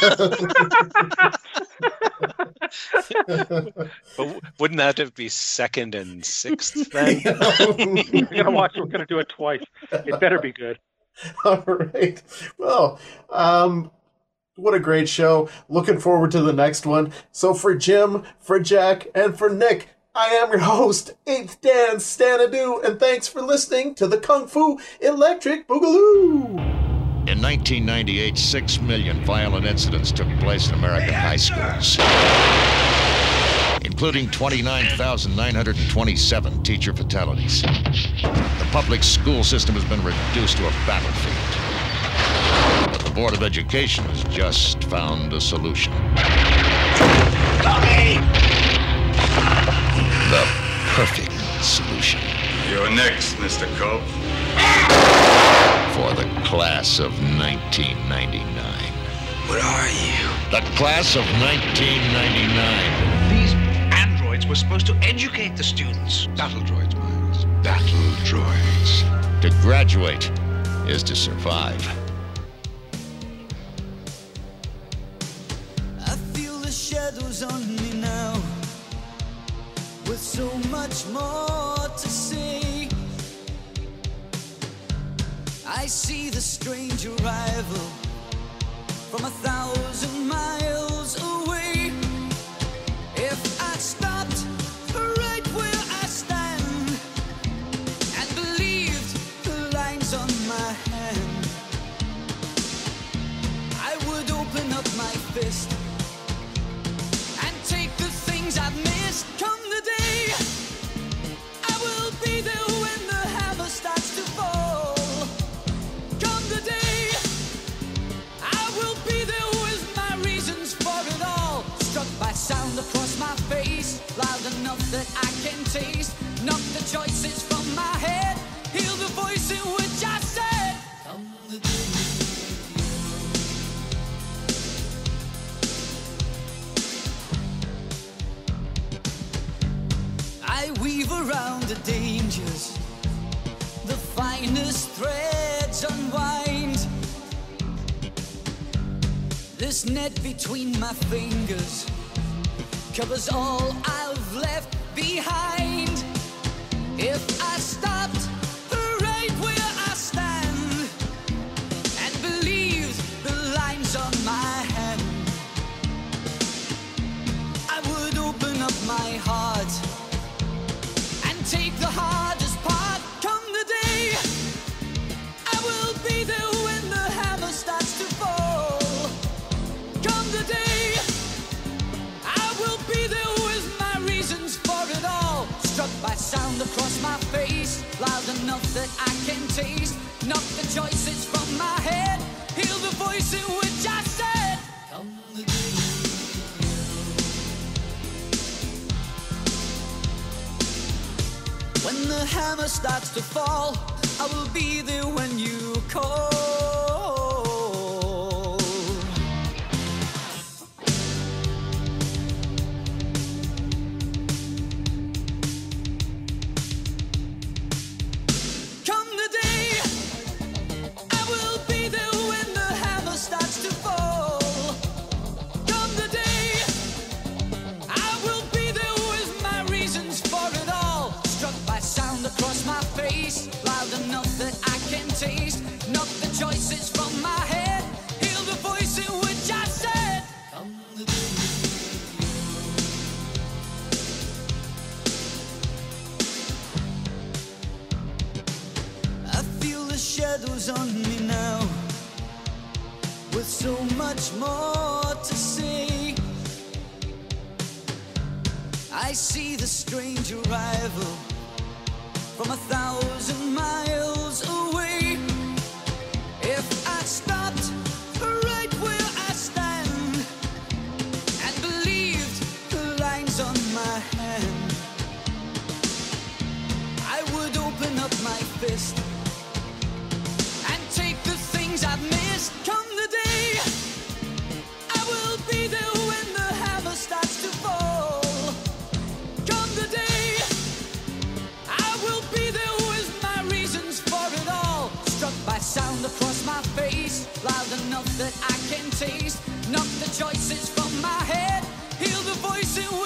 But w- wouldn't that be second and sixth then? We're gonna watch. We're gonna do it twice. It better be good. All right. Well, um, what a great show. Looking forward to the next one. So for Jim, for Jack, and for Nick, I am your host, eighth Dan Stanadu, and thanks for listening to the Kung Fu Electric Boogaloo. In nineteen ninety-eight, six million violent incidents took place in American high schools, including twenty-nine thousand nine hundred twenty-seven teacher fatalities. The public school system has been reduced to a battlefield. But the Board of Education has just found a solution. The perfect solution. You're next, Mister Cope. For the class of nineteen ninety-nine. What are you? The class of nineteen ninety-nine. These androids were supposed to educate the students. Battle droids, Miles. Battle droids. To graduate is to survive. I feel the shadows on me now, with so much more to say. I see the strange arrival from a thousand miles away. If I stopped right where I stand and believed the lines on my hand, I would open up my fist and take the things I've missed. Come the day, I will be there when the hammer starts to fall. Come the day, I will be there with my reasons for it all. Struck by sound across my face, loud enough that I can taste. Knock the choices from my head, heal the voice in which I said, come the day. I weave around the dangers, the finest threads unwind. This net between my fingers covers all I've left behind. If I stopped right where I stand and believed the lines on my knock the choices from my head, heal the voice in which I said, come the day. When the hammer starts to fall, I will be there when you call. Come the day, I will be there when the hammer starts to fall. Come the day, I will be there with my reasons for it all. Struck by sound across my face, loud enough that I can taste. Knock the choices from my head, heal the voice in which I said, come the day. I feel the shadows on me now, with so much more to say. I see the strange arrival from a thousand miles away. If I stopped right where I stand and believed the lines on my hand, I would open up my fist and take the things I've missed. Come the day, I will be there when the hammer starts to fall. Come the day, I will be there with my reasons for it all. Struck by sound across my face, loud enough that I can taste. Knock the choices from my head, heal the voice in